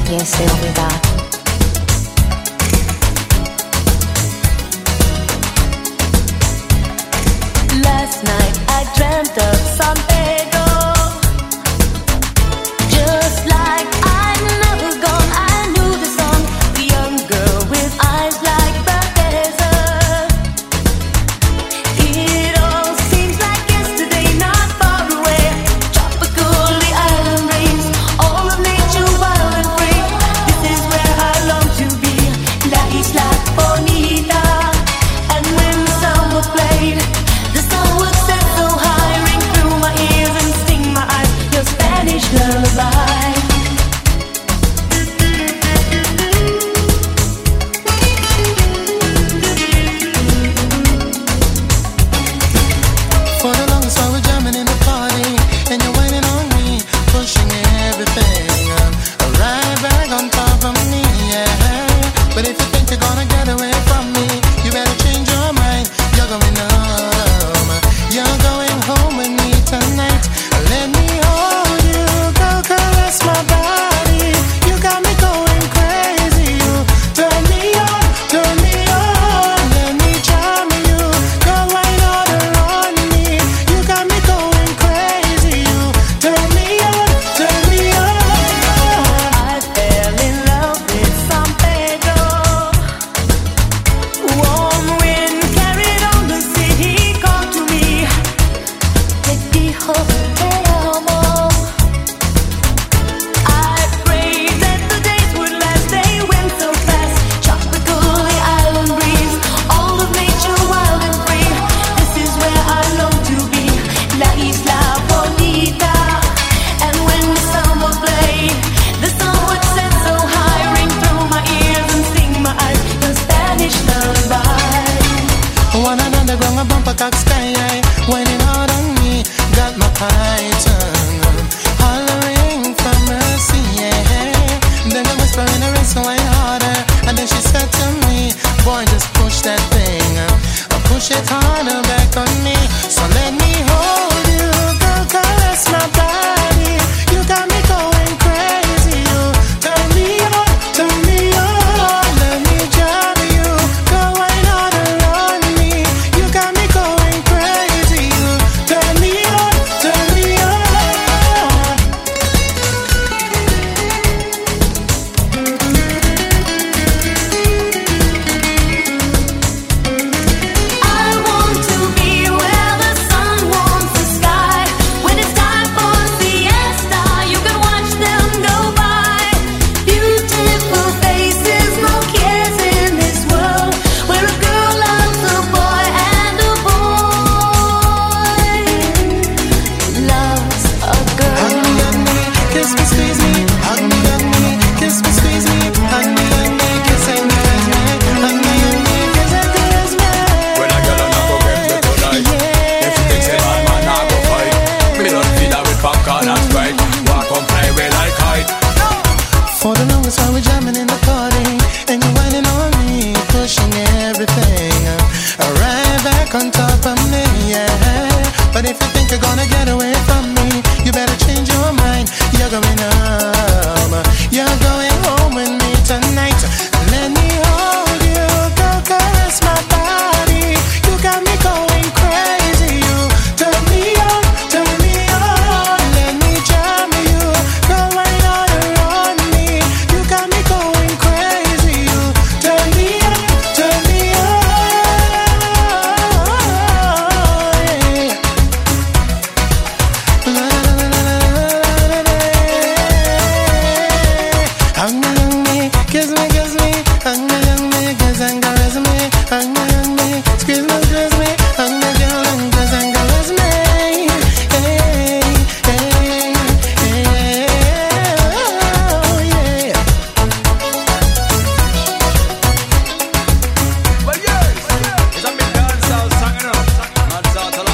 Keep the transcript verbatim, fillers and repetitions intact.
Yes, it'll be back. Last night I dreamt of San Pedro. Just like I'd never gone, I knew the song. The young girl with eyes like the desert. It all seems like yesterday, not far away. Tropical, the island breeze, all of nature wild and free. This is where I long to be, La Isla Bonita. And when the samba played, the sun would set so high, ring through my ears and sting my eyes, your Spanish lullaby. For the longest while we're jamming in the party, and you're waiting on me, pushing everything um, right back on top of me, yeah. But if you think you're gonna get away from me, you better change your mind. You're going home, you're going home with me tonight. Let me hold you, go caress my body. You got me going crazy. You turn me on, turn me on. Let me charm you, go right on around me. You got me going crazy. You turn me on, turn me on. I fell in love with San Pedro. Warm wind carried on the sea. He called to me, te dijo te amo. I prayed that the days would last. They went so fast. Tropical, the island breeze, all of nature wild and free. This is where I long to be, La Isla Bonita. And when the summer played, the sun would set so high, ring through my ears and sting my eyes, your Spanish lullaby. One and underground, a bumper cock sky high, whining hard on me, got my python hollering for mercy, yeah. Then I whisper in her ear, so I harder, and then she said to me, boy, just push that thing, uh, push it harder back on me. So let me hold you, go caress my body. You got me going crazy. You turn me on, turn me on. Let me jam you, go right on around me. You got me going crazy. You turn me on, turn me on. I want to be where the sun warms the sky. When it's time for siesta, you can watch them go by. Beautiful faces, no cares in this world, where a girl loves a boy and a boy loves a Hug girl. me, hug me, kiss me, squeeze me. Hug me, hug me, kiss me, squeeze me. Hug me, hug me, kiss and caress me. Hug me, hug me, kiss and caress me. When a girl a go get me tonight, if you think say bad man a go fight, me don't feed her with popcorn and Sprite. Walk on fly away like kite. For the longest while we're jamming in the party, and you're whining on me, pushing everything uh, right back on top of me, yeah. But if you think you're gonna get away from me, you better change your mind. You're going home, you're going home with me tonight. Let me hold you, go caress my body. You got me going crazy. You turn me on, turn me on. Let me jam you, go right on around me. You got me going crazy. You turn me on, turn me on. Yeah. La, la, la, la, la, la, la, la. Hug me, hug me, kiss me, kiss me. Hug me, hug me, kiss and caress me. Hug me, hug me, squeeze me, squeeze me. Hug me, girl, and kiss and caress me. Hey, hey, hey, oh, yeah. Well, yes, it's a big dancehall song, you know. Dancehall